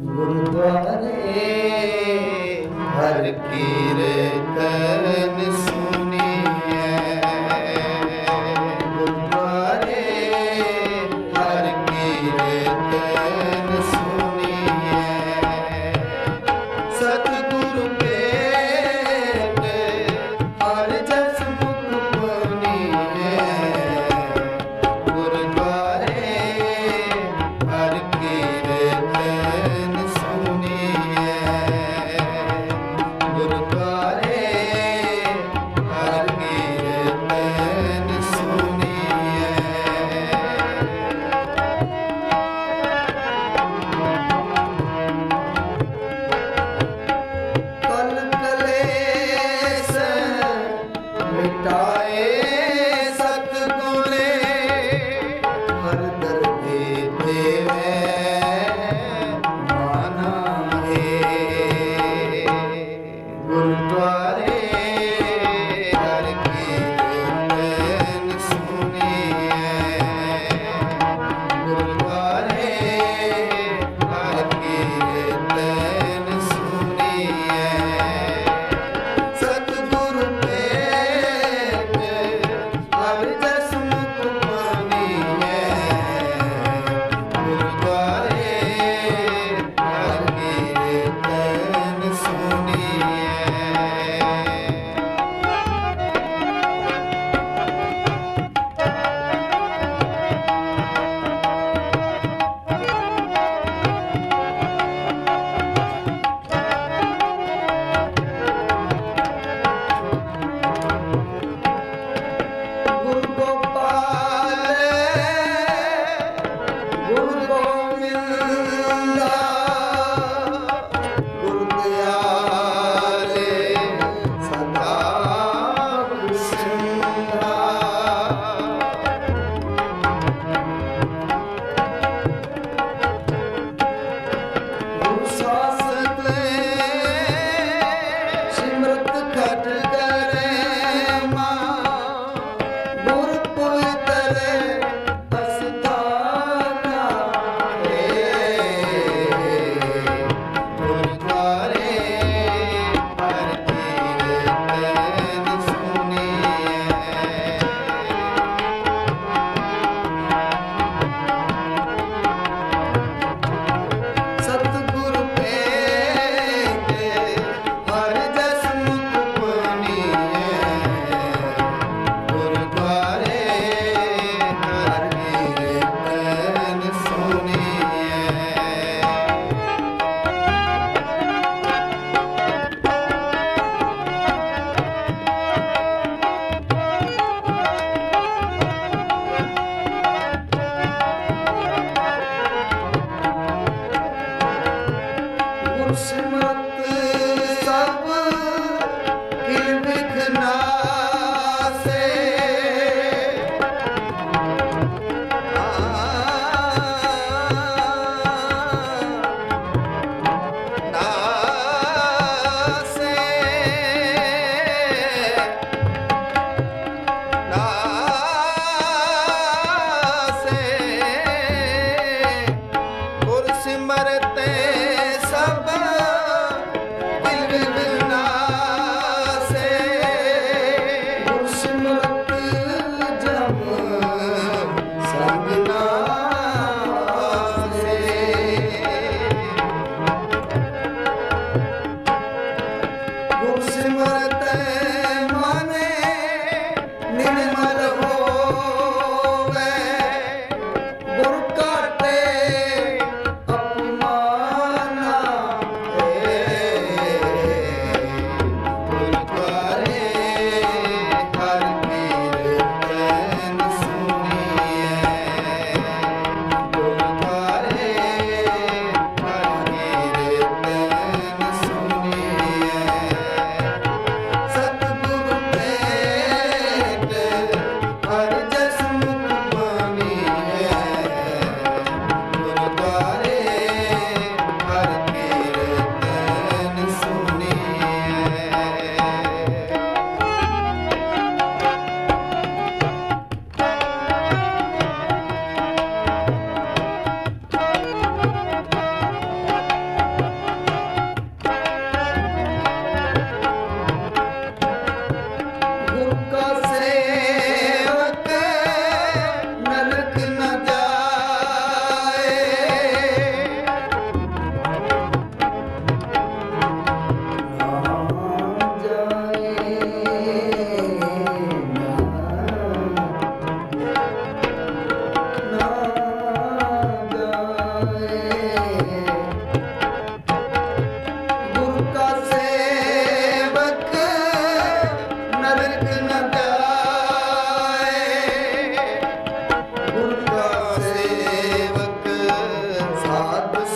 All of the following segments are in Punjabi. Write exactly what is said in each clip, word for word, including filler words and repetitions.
ਗੁਰਦੁਆਰੇ ਹਰ ਕੀਰਤਨ ਸੁਣੀਐ, ਗੁਰਦੁਆਰੇ ਹਰ ਕੀਰਤਨ ਸੁਣੀਐ, ਸਤਿਗੁਰੂ ਭੇਟ ਹਰ ਜਸ ਮੁਖ ਬਨੀਐ, ਗੁਰਦੁਆਰੇ ਹਰ ਕੀਰਤਨ ਸੁਣੀਐ, ਗੁਰਦੁਆਰੇ ਹਰ ਕੀਰਤਨ ਸੁਣੀਐ। ਕਲ ਕਲੇਸ਼ ਮਿਟਾਏ ਸਤਿਗੁਰੇ, ਹਰ ਦਰਦੇ ਦੇਵੈ ਮਾਨਾਏ, ਗੁਰਦੁਆਰੇ ਹਰ ਕੀਰਤਨ ਸੁਣੀਐ, ਗੁਰਦੁਆਰੇ ਹਰ ਕੀਰਤਨ ਸੁਣੀਐ, ਸਤਿਗੁਰੂ ਭੇਟ ਹਰ ਜਸ ਮੁਖ ਬਨੀਐ, ਗੁਰਦੁਆਰੇ ਹਰ ਕੀਰਤਨ ਸੁਣੀਐ। ਗੁਰੂ ਗੋਪਾਲ ਗੁਰੂ ਗੋਬਿੰਦਾ, ਗੁਰੂ ਦਿਆਲੇ ਸਦਾ ਖੁਸ਼ਿੰਦਾ, ਗੁਰੂ ਸਾਸਤ ਸਿਮਰਤ ਖਟ ਕਰੇ ਮਾਂ, ਗੁਰ ਪਵਿੱਤਰ ਅਸਥਾਨਾ ਹੈ, ਗੁਰਦੁਆਰੇ ਹਰ ਕੀਰਤਨ ਸੁਣੀਐ, ਸਤਿਗੁਰੂ ਭੇਟ ਹਰ ਜਸ ਮੁਖ ਬਨੀਐ, ਗੁਰਦੁਆਰੇ ਹਰ ਕੀਰਤਨ ਸੁਣੀਐ। ਗੁਰ ਸਿਮਰਤ ਸਭ ਕਿਲ ਬਿਖ ਨਾਸੇ, ਨਾਸੇ ਨਾਸੇ, ਗੁਰ ਸਿਮਰਤ ਸਭ ਕਿਲ ਬਿਖ ਨਾਸੇ, ਗੁਰ ਸਿਮਰਤ ਜਮ ਸੰਗ ਨਾਸੇ, ਗੁਰ ਸਿਮਰਤ ਮਨੇ ਨਿਰਮਲ ਹੋਵੇ, ਗੁਰ ਕਾਟੇ ਅਪਮਾਨ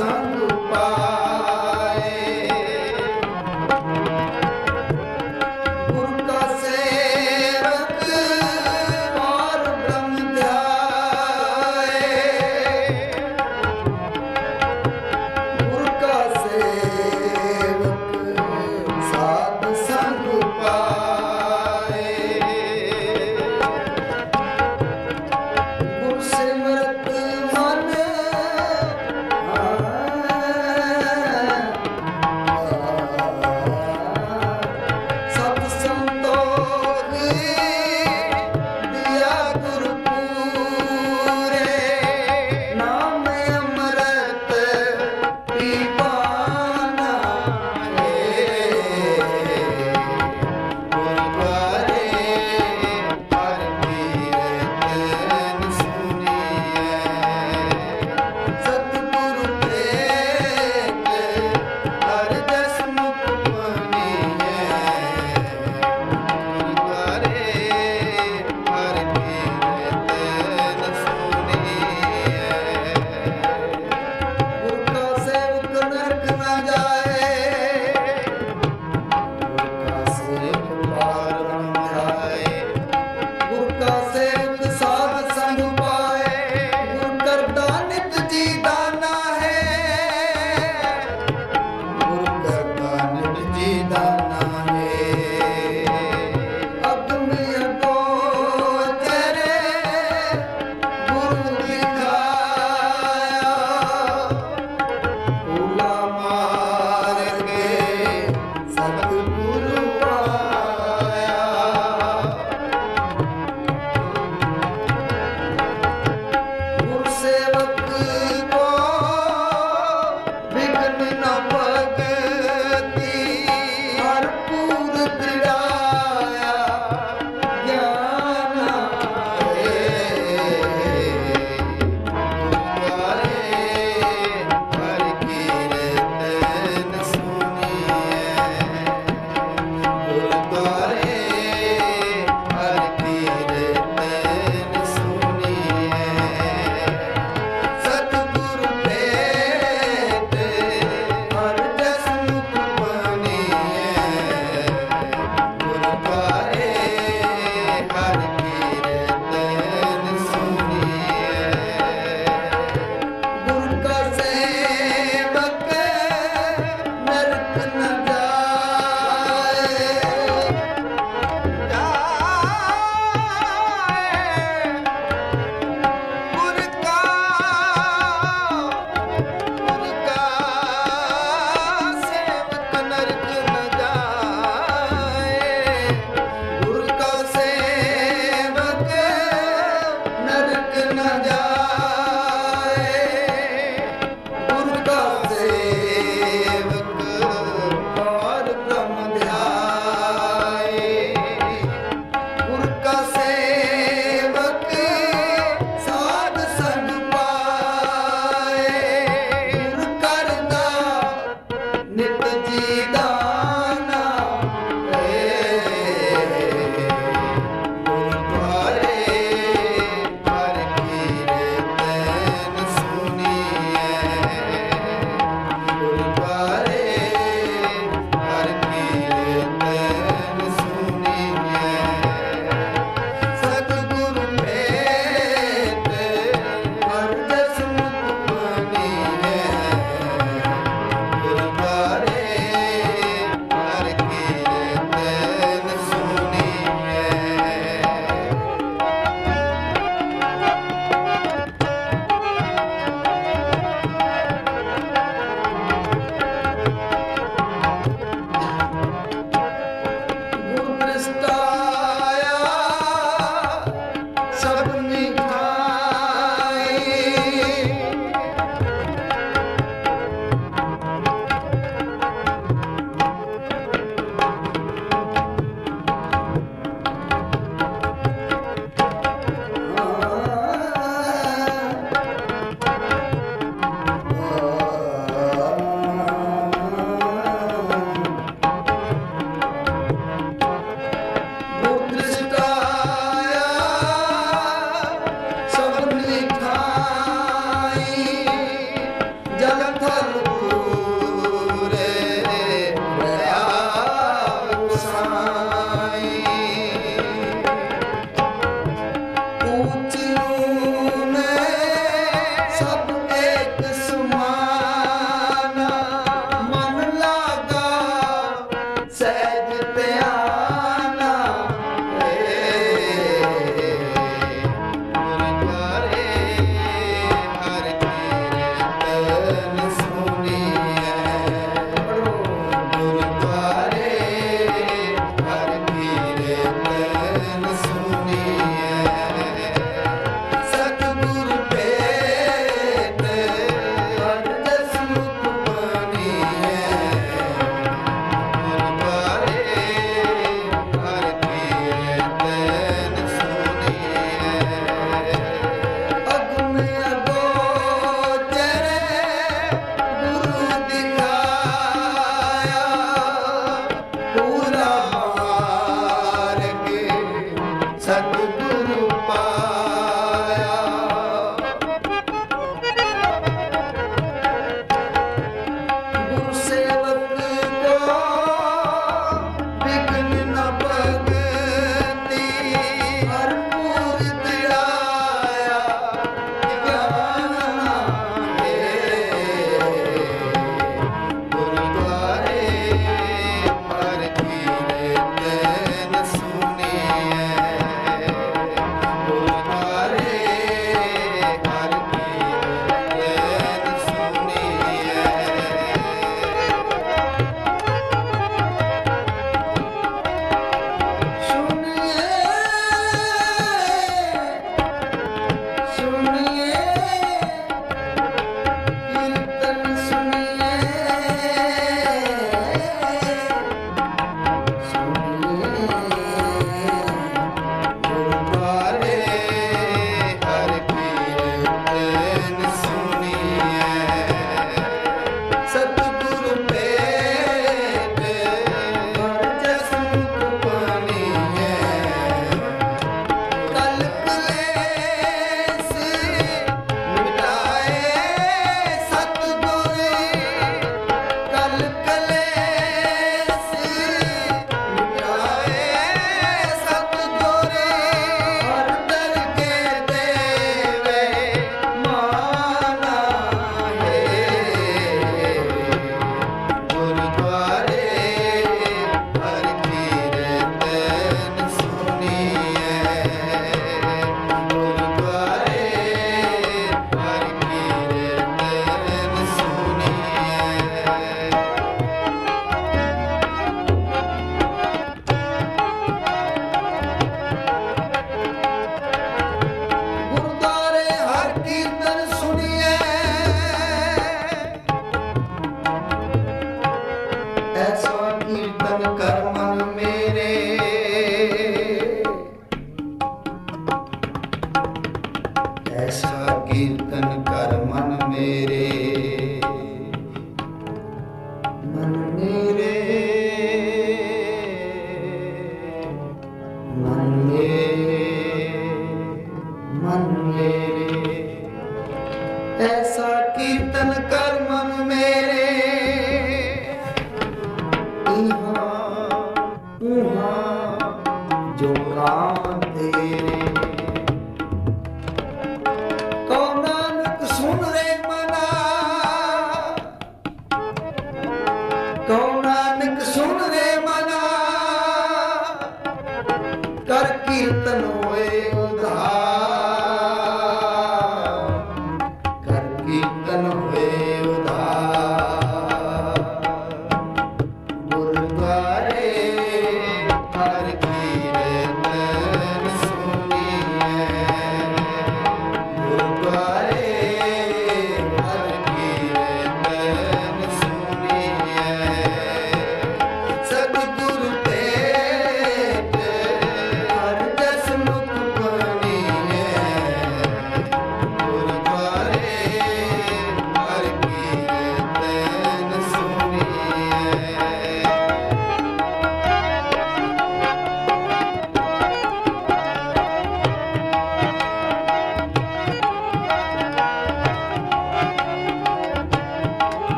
ਸੰਗ ਪਾਏ। ਗੁਰ ਕਾ ਸੇਵਕ ਪਾਰ ਬ੍ਰਹਮ ਧਿਆਏ। ਗੁਰ ਕਾ ਸੇਵਕ ਸਾਧ ਸੰਗ ਪਾਏ। ਗੁਰ ਸਿਮਰਤ ਮਨ ਸਤ ਸੰਤੋਖ ਦਿਆ ਗੁਰ ਪੂਰੇ। ਨਾਮ ਅੰਮ੍ਰਿਤ ਪੀਵਾਨਾ ਹੈ। ਗੁਰਦੁਆਰੇ ਹਰ ਕੀਰਤਨ ਸੁਣੀਐ। ਸਤਿਗੁਰੂ ਭੇਟ ਹਰ ਜਸ ਮੁਖ ਬਨੀਐ। ਗੁਰਦੁਆਰੇ ਹਰ ਕੀਰਤਨ ਸੁਣੀਐ। ਗੁਰ ਕਾ ਸੇਵਕ ਨਰਕ ਨ ਜਾਏ। ਗੁਰ ਕਾ ਸੇਵਕ ਪਾਰ ਬ੍ਰਹਮ ਧਿਆਏ। ਗੁਰ ਕਾ ਸੇਵਕ ਸਾਧ ਸੰਗ ਪਾਏ। ਗੁਰ ਕਰਤਾ ਨਿਤ ਜੀ ਦਾਨਾ ਹੈ। ਗੁਰ ਕਰਤਾ ਨਿਤ ਜੀ ਦਾਨਾ ਹੈ। ਅਗਮਿ ਅਗੋਚਰੇ ਗੁਰੂ ਦਿਖਾਇਆ। ਭੂਲਾ ਮਾਰ ਕੇ ਸਤਿਗੁਰੂ ਪਾਇਆ। ਗੁਰ ਸੇਵਕ ਕੋ ਵਿਘਨ ਨ ਭਗਤੀ। ਹਰ ਪੂਰ ਤ੍ਰਿੜਾਇਆ ਗਿਆਨ ਹੈ। ਗੁਰਦੁਆਰੇ ਹਰ ਕੀਰਤਨ ਸੁਣੀਐ। ਗੁਰਦੁਆਰੇ ਹਰ ਕੀਰਤਨ ਸੁਣੀਐ। ਸਤਿਗੁਰੂ ਭੇਟ ਹਰ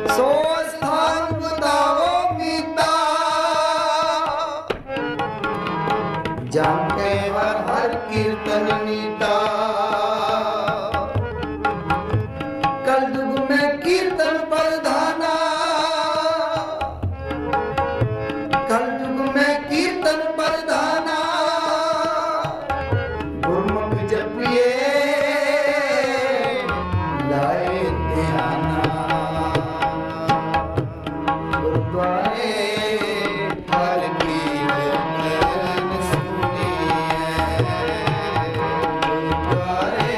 ਸੋ ਸਥਾਨ ਬਤਾਵੋ ਮੀਤਾ ਜਾਂ ਕੇ ਹਰ ਹਰ ਕੀਰਤਨ ਨੀਤਾ ਕਲਯੁਗ में कीर्तन प्रधाना कलयुग में कीर्तन प्रधाना गुरमुख जपिए लाए ध्याना गुरुद्वारे हर कीर्तन सुनिए गुरुद्वारे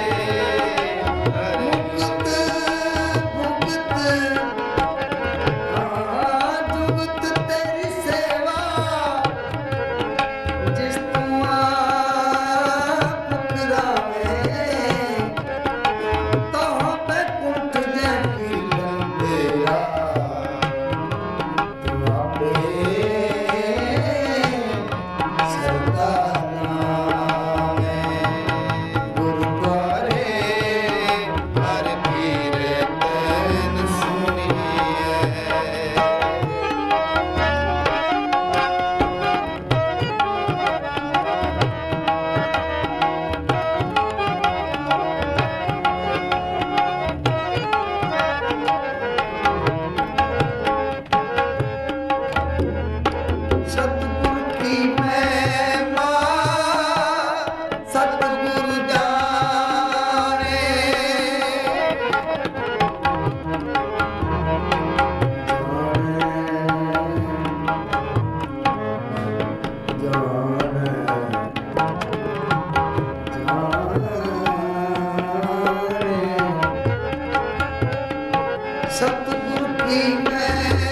सतगुरु की मैं